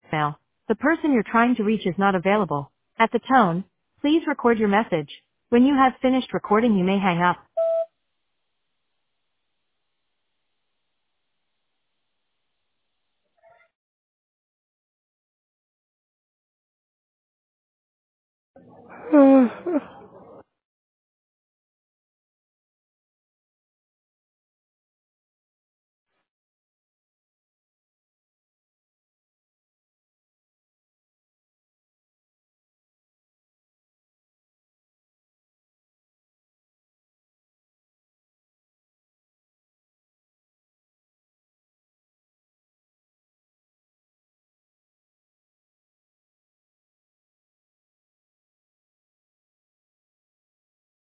Mail. The person you're trying to reach is not available. At the tone, please record your message. When you have finished recording, you may hang up.